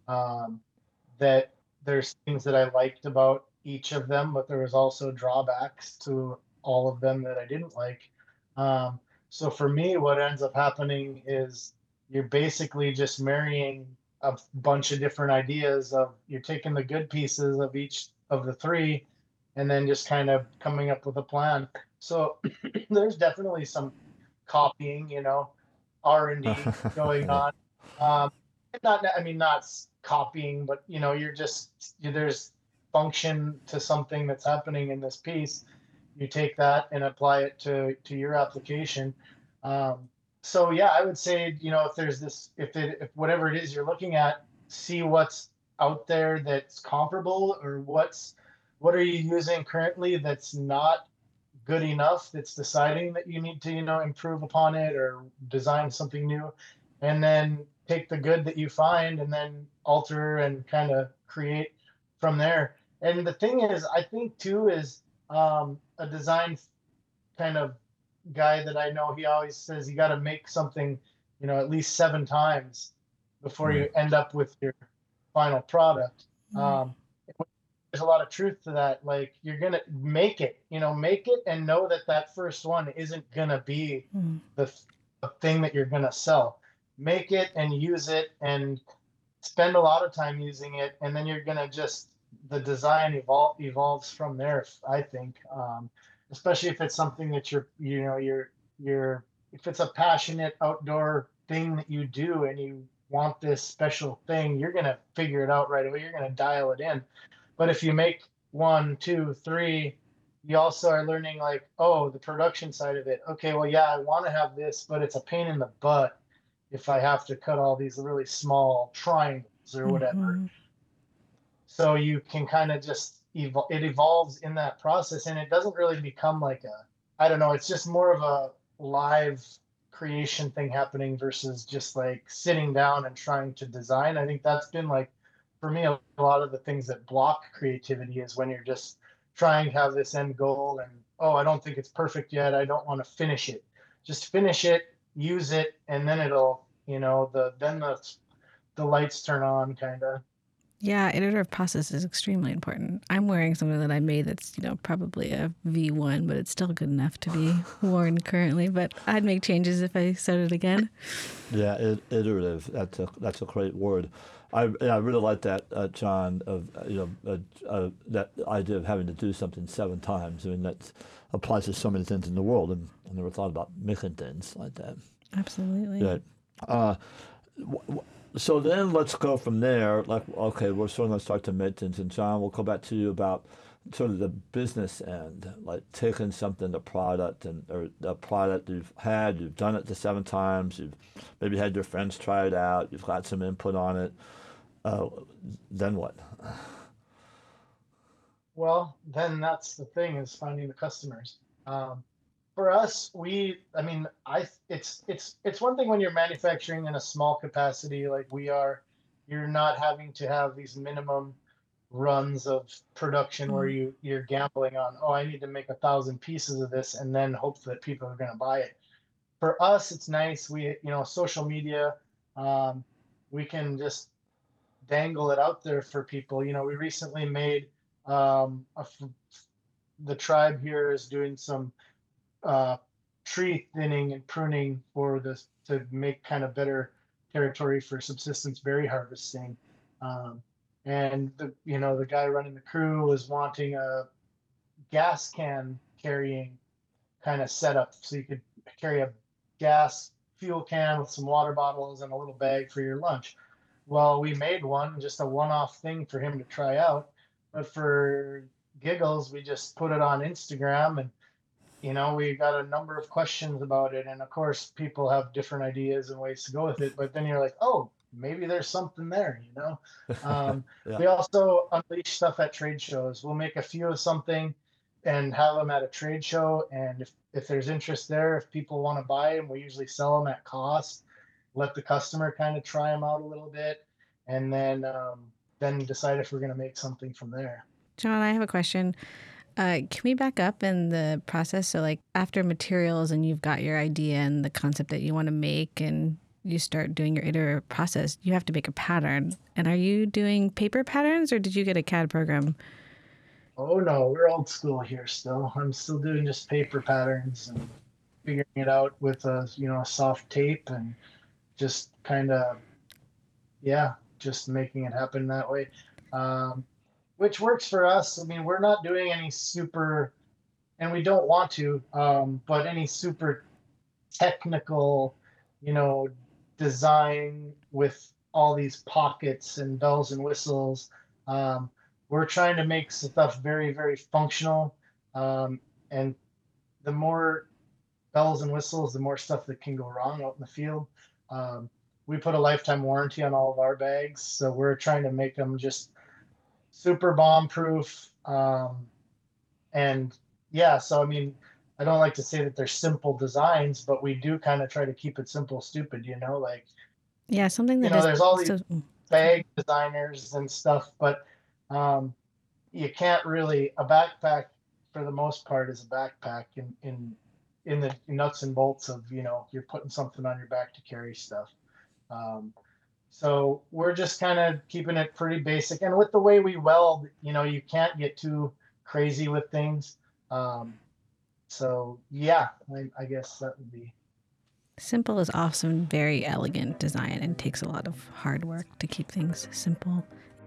Um, that there's things that I liked about each of them, but there was also drawbacks to all of them that I didn't like. Um, so for me, what ends up happening is you're basically just marrying a bunch of different ideas of you're taking the good pieces of each of the three and then just kind of coming up with a plan. So there's definitely some copying, you know, R and D going on. Um, not, I mean, not s- copying, but you know, you're just you, there's function to something that's happening in this piece. You take that and apply it to to your application. Um, so yeah, I would say, you know, if there's this, if it, if whatever it is you're looking at, see what's out there that's comparable, or what's what are you using currently that's not good enough, that's deciding that you need to, you know, improve upon it or design something new, and then take the good that you find and then alter and kind of create from there. And the thing is, I think too is um, a design kind of guy that I know, he always says you got to make something, you know, at least seven times before you end up with your final product. Um, there's a lot of truth to that. Like you're gonna make it, you know, make it and know that that first one isn't gonna be Mm. the, the thing that you're gonna sell. Make it and use it and spend a lot of time using it, and then you're gonna just the design evol- evolves from there. I think, um, especially if it's something that you're, you know, you're you're if it's a passionate outdoor thing that you do and you want this special thing, you're gonna figure it out right away. You're gonna dial it in. But if you make one, two, three, you also are learning like, oh, the production side of it. Okay, well, yeah, I want to have this, but it's a pain in the butt if I have to cut all these really small triangles or whatever. Hmm. So you can kind of just evol- it evolves in that process, and it doesn't really become like a, I don't know, it's just more of a live creation thing happening versus just like sitting down and trying to design. I think that's been like for me a lot of the things that block creativity is when you're just trying to have this end goal and oh, I don't think it's perfect yet, I don't want to finish it. Just finish it, use it, and then it'll, you know, the then the the lights turn on kind of. Yeah, iterative process is extremely important. I'm wearing something that I made that's, you know, probably a V one, but it's still good enough to be worn currently. But I'd make changes if I started again. Yeah, it, iterative. That's a that's a great word. I and I really like that, uh, John. Of uh, you know uh, uh, that idea of having to do something seven times. I mean that applies to so many things in the world, and I never thought about making things like that. Absolutely. Yeah. Uh, w- w- so then let's go from there. Like, okay, we're sort of going to start to make things, and John, we'll come back to you about sort of the business end, like taking something, the product, and or a product you've had, you've done it the seven times, you've maybe had your friends try it out, you've got some input on it. Uh, then what? Well, then that's the thing is finding the customers. Um, for us, we, I mean, I, it's, it's, it's one thing when you're manufacturing in a small capacity like we are, you're not having to have these minimum runs of production where Mm. you, you're gambling on, oh, I need to make a thousand pieces of this and then hope that people are going to buy it. For us, it's nice. We, you know, social media, um, we can just dangle it out there for people. You know, we recently made um, a f the tribe here is doing some uh, tree thinning and pruning for this to make kind of better territory for subsistence berry harvesting. Um, and the you know the guy running the crew was wanting a gas can carrying kind of setup so you could carry a gas fuel can with some water bottles and a little bag for your lunch. Well, we made one, just a one-off thing for him to try out. But for giggles, we just put it on Instagram and you know, we got a number of questions about it. And of course, people have different ideas and ways to go with it. But then you're like, oh, maybe there's something there, you know? Um, Yeah. we also unleash stuff at trade shows. We'll make a few of something and have them at a trade show. And if, if there's interest there, if people want to buy them, we usually sell them at cost, let the customer kind of try them out a little bit, and then um, then decide if we're going to make something from there. John, I have a question. Uh, can we back up in the process? So, like, after materials and you've got your idea and the concept that you want to make, and you start doing your iterative process, you have to make a pattern. And are you doing paper patterns, or did you get a C A D program? Oh no, we're old school here still. I'm still doing just paper patterns and figuring it out with a you know a soft tape and just kind of yeah, just making it happen that way. Um, which works for us. I mean, we're not doing any super, and we don't want to, um, but any super technical, you know, design with all these pockets and bells and whistles. Um, we're trying to make stuff very, very functional. Um, and the more bells and whistles, the more stuff that can go wrong out in the field. Um, we put a lifetime warranty on all of our bags, so we're trying to make them just super bomb proof. Um, and yeah, so I mean, I don't like to say that they're simple designs, but we do kind of try to keep it simple, stupid, you know, like, Yeah, something you that know, is there's all these so. bag designers and stuff, but um, you can't really, a backpack for the most part is a backpack in, in, in the nuts and bolts of, you know, you're putting something on your back to carry stuff. Um, So we're just kind of keeping it pretty basic. And with the way we weld, you know, you can't get too crazy with things. Um, so yeah, I, I guess that would be. Simple is often very elegant design and takes a lot of hard work to keep things simple.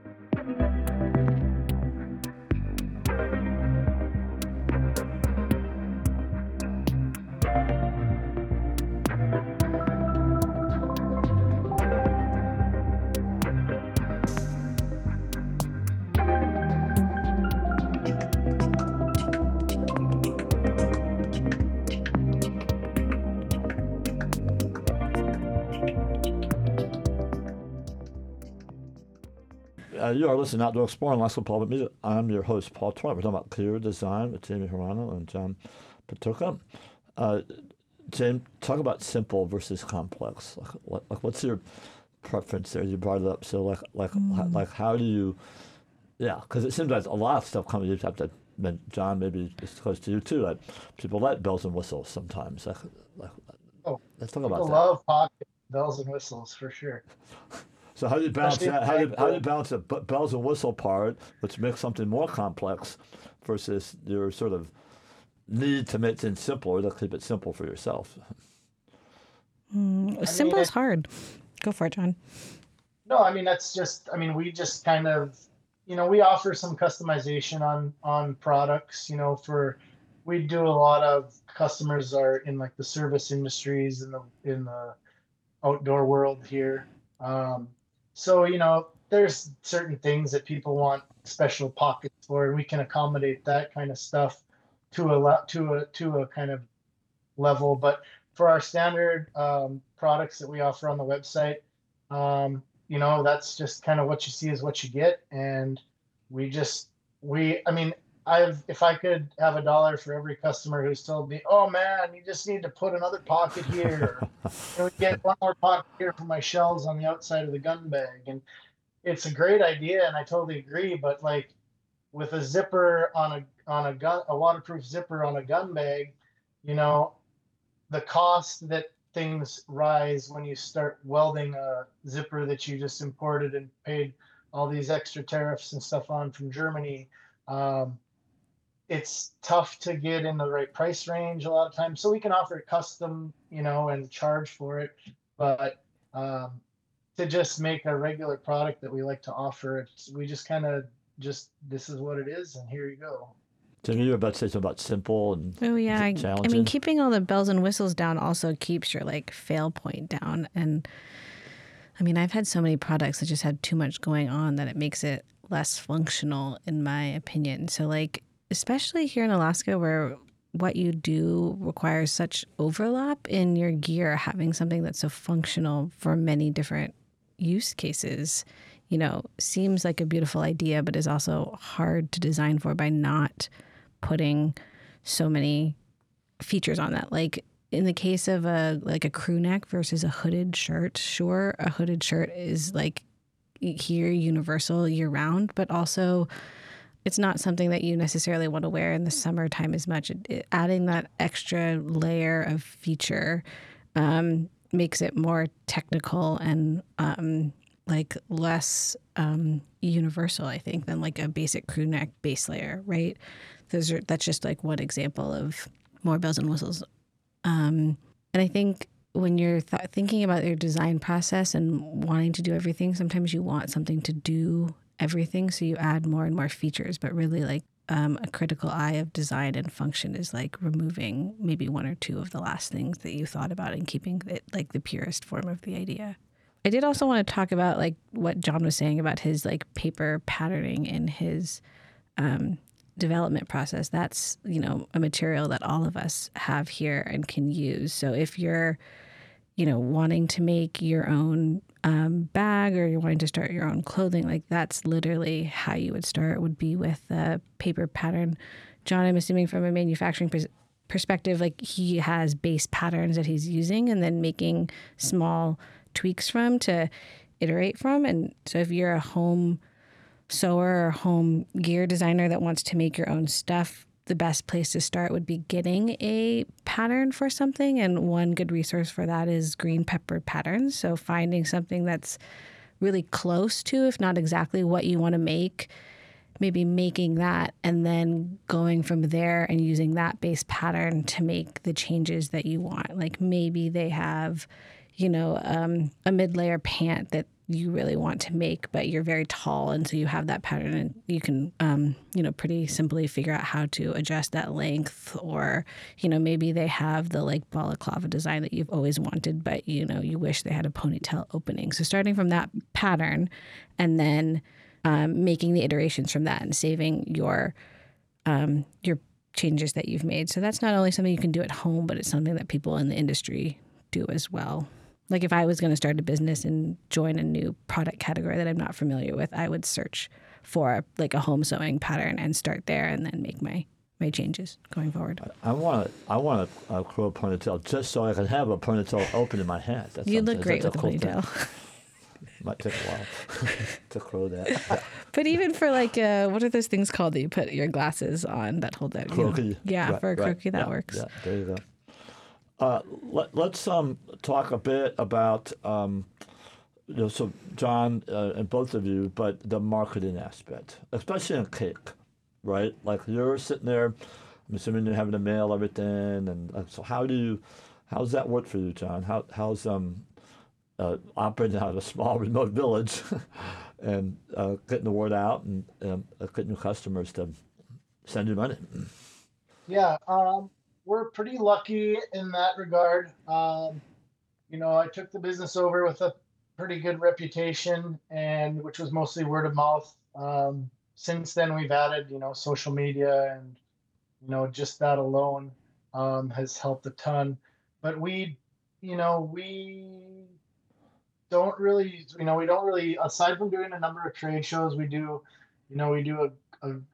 Uh, you are listening to Outdoor Explorer on Alaska Public Media. I'm your host, Paul Torrent. We're talking about clear design with Jamie Hirano and John Patoka. Uh, James, talk about simple versus complex. Like, like, like, what's your preference there? You brought it up. So, like, like, mm. like, how do you? Yeah, because it seems like a lot of stuff comes. You have to. John, maybe it's close to you too. Like, people like bells and whistles sometimes. Like, like oh, let's talk about that. People love pocket bells and whistles for sure. So how do you balance that? How do you, how do you balance the bells and whistle part, which makes something more complex, versus your sort of need to make things simpler to keep it simple for yourself? Mm, simple mean, is hard. Go for it, John. No, I mean that's just. I mean we just kind of, you know, we offer some customization on on products. You know, for we do a lot of customers are in like the service industries in the in the outdoor world here. Um, So, you know, there's certain things that people want special pockets for, and we can accommodate that kind of stuff to a le- to a to a kind of level. But for our standard um, products that we offer on the website, um, you know, that's just kind of what you see is what you get. And we just we I mean, I've if I could have a dollar for every customer who's told me, "Oh man, you just need to put another pocket here." And we get one more pocket here for my shells on the outside of the gun bag. And it's a great idea, and I totally agree. But like with a zipper on a on a gun, a waterproof zipper on a gun bag, you know, the cost that things rise when you start welding a zipper that you just imported and paid all these extra tariffs and stuff on from Germany. Um, it's tough to get in the right price range a lot of times. So we can offer it custom, you know, and charge for it. But um, to just make a regular product that we like to offer, it's, we just kind of just, this is what it is, and here you go. Timmy, you were about to say something about simple and oh yeah, I, I mean, keeping all the bells and whistles down also keeps your like fail point down. And I mean, I've had so many products that just have too much going on that it makes it less functional, in my opinion. So like, especially here in Alaska where what you do requires such overlap in your gear, having something that's so functional for many different use cases, you know, seems like a beautiful idea, but is also hard to design for by not putting so many features on that. Like in the case of a like a crew neck versus a hooded shirt, sure, a hooded shirt is like here universal year round, but also it's not something that you necessarily want to wear in the summertime as much. It, it, adding that extra layer of feature um, makes it more technical and um, like less um, universal, I think, than like a basic crew neck base layer, right? Those are that's just like one example of more bells and whistles. Um, and I think when you're th- thinking about your design process and wanting to do everything, sometimes you want something to do everything, so you add more and more features. But really, like um, a critical eye of design and function is like removing maybe one or two of the last things that you thought about and keeping it like the purest form of the idea. I did also want to talk about like what John was saying about his like paper patterning in his um, development process. That's, you know, a material that all of us have here and can use. So if you're, you know, wanting to make your own um, bag or you're wanting to start your own clothing, like that's literally how you would start, would be with a paper pattern. John, I'm assuming from a manufacturing pers- perspective, like he has base patterns that he's using and then making small tweaks from to iterate from. And so if you're a home sewer or home gear designer that wants to make your own stuff, the best place to start would be getting a pattern for something. And one good resource for that is Green Pepper Patterns. So finding something that's really close to, if not exactly what you want to make, maybe making that and then going from there and using that base pattern to make the changes that you want. Like maybe they have, you know, um, a mid-layer pant that you really want to make, but you're very tall, and so you have that pattern, and you can, um, you know, pretty simply figure out how to adjust that length. Or, you know, maybe they have the like balaclava design that you've always wanted, but you know, you wish they had a ponytail opening. So starting from that pattern, and then um, making the iterations from that, and saving your um, your changes that you've made. So that's not only something you can do at home, but it's something that people in the industry do as well. Like if I was going to start a business and join a new product category that I'm not familiar with, I would search for like a home sewing pattern and start there, and then make my, my changes going forward. I want to I want a, a crow ponytail just so I can have a ponytail open in my hat. That's You something- look great that's with a cool ponytail. thing. Might take a while to grow that. Yeah. But even for like, uh, what are those things called that you put your glasses on that hold that? you know? Croquis. Yeah, Right, for a right. croquis, that Yeah, works. Yeah, there you go. Uh, let, let's um, talk a bit about, um, you know, so John uh, and both of you, but the marketing aspect, especially in cake, right? Like you're sitting there, I'm assuming you're having to mail everything, and uh, so how do you, how's that work for you, John? How how's um uh, operating out of a small remote village and uh, getting the word out and um, uh, getting your customers to send you money? Yeah, um, we're pretty lucky in that regard. Um, you know, I took the business over with a pretty good reputation, and which was mostly word of mouth. Um, since then, we've added, you know, social media, and you know, just that alone um, has helped a ton. But we, you know, we don't really, you know, we don't really, aside from doing a number of trade shows, we do, you know, we do a, a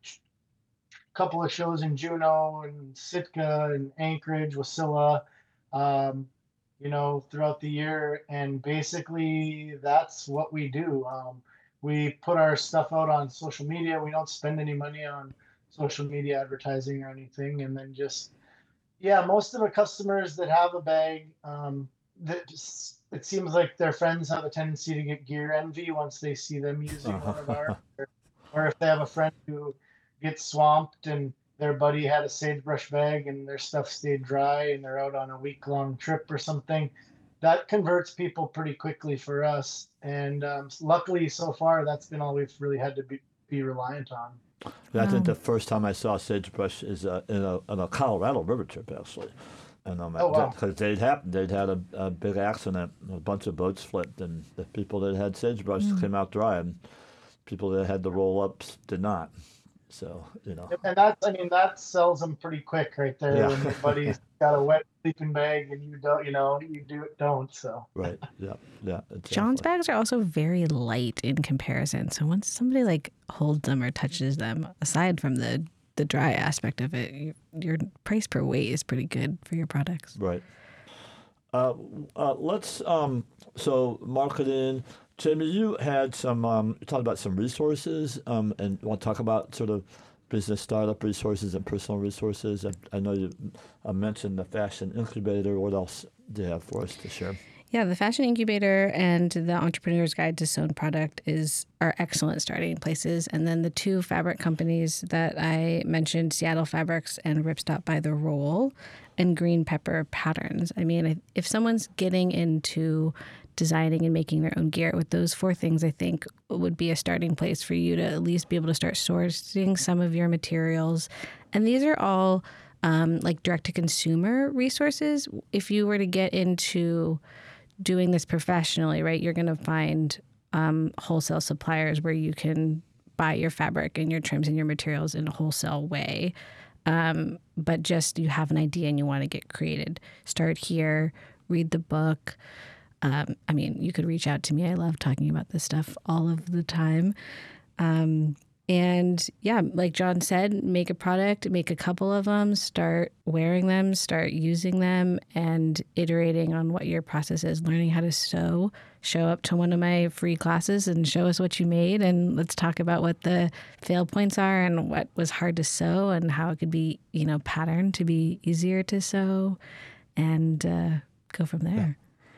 couple of shows in Juneau and Sitka and Anchorage, Wasilla, um, you know, throughout the year. And basically that's what we do. Um, we put our stuff out on social media. We don't spend any money on social media advertising or anything. And then just, yeah, most of the customers that have a bag, um, that just, it seems like their friends have a tendency to get gear envy once they see them using one of ours. Or, or if they have a friend who gets swamped and their buddy had a sagebrush bag and their stuff stayed dry and they're out on a week long trip or something, that converts people pretty quickly for us. And um, luckily so far, that's been all we've really had to be, be reliant on. Yeah, I think Wow. the first time I saw sagebrush is uh, in a in a Colorado river trip actually, and um, Oh, wow. because they'd happened, they'd had a, a big accident, a bunch of boats flipped, and the people that had sagebrush came out dry, and people that had the roll ups did not. So you know, And that's, I mean, that sells them pretty quick right there. Yeah. When your buddy's got a wet sleeping bag and you don't, you know, you do don't. So right? Yeah, yeah. John's exactly. bags are also very light in comparison. So once somebody like holds them or touches them, aside from the the dry aspect of it, your, your price per weight is pretty good for your products. Right. Uh, uh, let's um. So marketing. Jamie, you had some. Um, you talked about some resources. Um, and want to talk about sort of business startup resources and personal resources. I, I know you uh, mentioned the fashion incubator. What else do you have for us to share? Yeah, the Fashion Incubator and the Entrepreneur's Guide to Sewn Product is are excellent starting places. And then the two fabric companies that I mentioned, Seattle Fabrics and Ripstop by the Roll and Green Pepper Patterns. I mean, if someone's getting into designing and making their own gear, with those four things, I think would be a starting place for you to at least be able to start sourcing some of your materials. And these are all um, like direct-to-consumer resources. If you were to get into doing this professionally, right, you're going to find um, wholesale suppliers where you can buy your fabric and your trims and your materials in a wholesale way. Um, but just you have an idea and you want to get created, start here, read the book. Um, I mean, you could reach out to me. I love talking about this stuff all of the time. Um, and yeah, like John said, make a product, make a couple of them, start wearing them, start using them, and iterating on what your process is, learning how to sew. Show up to one of my free classes and show us what you made, and let's talk about what the fail points are and what was hard to sew and how it could be, you know, patterned to be easier to sew, and uh, go from there.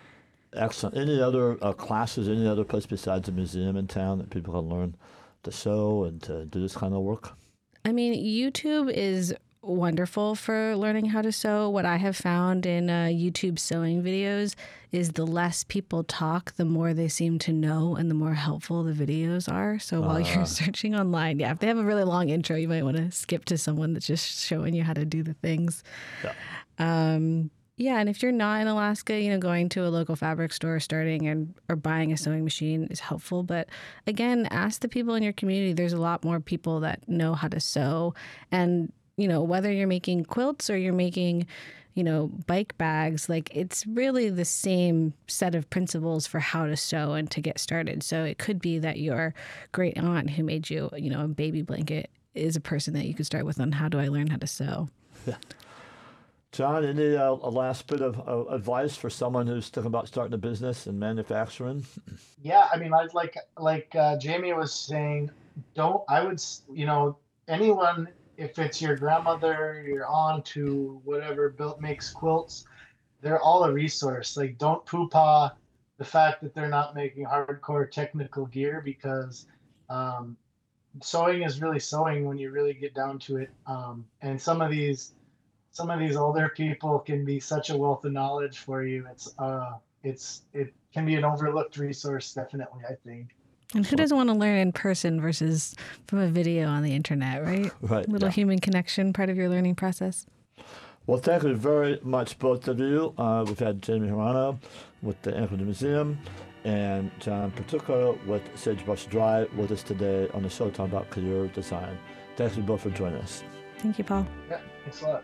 Excellent. Any other uh, classes, any other place besides the museum in town that people can learn to sew and to do this kind of work? I mean, YouTube is wonderful for learning how to sew. What I have found in uh, YouTube sewing videos is the less people talk, the more they seem to know and the more helpful the videos are. So while Uh. you're searching online, yeah, if they have a really long intro, you might want to skip to someone that's just showing you how to do the things. Yeah. Um, yeah, and if you're not in Alaska, you know, going to a local fabric store, starting and or buying a sewing machine is helpful. But again, ask the people in your community. There's a lot more people that know how to sew. And, you know, whether you're making quilts or you're making, you know, bike bags, like it's really the same set of principles for how to sew and to get started. So it could be that your great aunt who made you, you know, a baby blanket is a person that you could start with on how do I learn how to sew. Yeah. John, any uh, a last bit of uh, advice for someone who's thinking about starting a business in manufacturing? Yeah, I mean, I'd like like uh, Jamie was saying, don't. I would, s- you know, anyone, if it's your grandmother, your aunt, who whatever built makes quilts, they're all a resource. Like, don't poo-pah the fact that they're not making hardcore technical gear, because um, sewing is really sewing when you really get down to it. Um, and some of these some of these older people can be such a wealth of knowledge for you. It's uh, it's it can be an overlooked resource, definitely, I think. And who doesn't want to learn in person versus from a video on the internet, right? Right. Little Yeah. human connection, part of your learning process. Well, thank you very much, both of you. Uh, we've had Jamie Hirano with the Anchorage Museum and John Pertucco with Sagebrush Dry with us today on the show talking about career design. Thank you both for joining us. Thank you, Paul. Yeah, thanks a lot.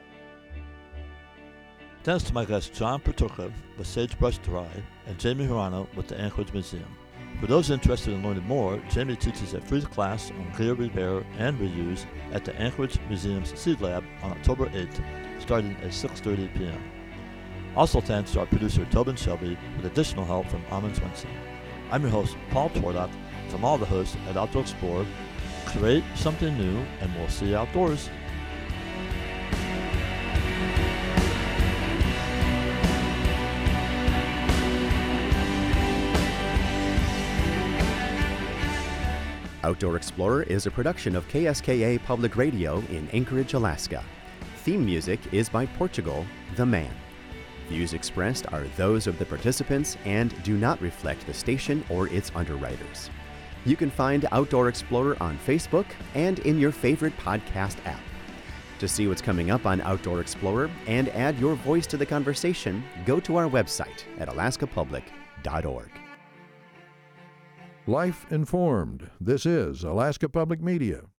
Thanks to my guests John Pertucco with Sagebrush Dry and Jamie Hirano with the Anchorage Museum. For those interested in learning more, Jamie teaches a free class on gear repair and reuse at the Anchorage Museum's Seed Lab on October eighth, starting at six thirty p.m. Also thanks to our producer Tobin Shelby with additional help from Amon Swenson. I'm your host Paul Twardock. From all the hosts at Outdoor Explorer, create something new and we'll see you outdoors. Outdoor Explorer is a production of K S K A Public Radio in Anchorage, Alaska. Theme music is by Portugal, The Man. Views expressed are those of the participants and do not reflect the station or its underwriters. You can find Outdoor Explorer on Facebook and in your favorite podcast app. To see what's coming up on Outdoor Explorer and add your voice to the conversation, go to our website at alaska public dot org. Life informed. This is Alaska Public Media.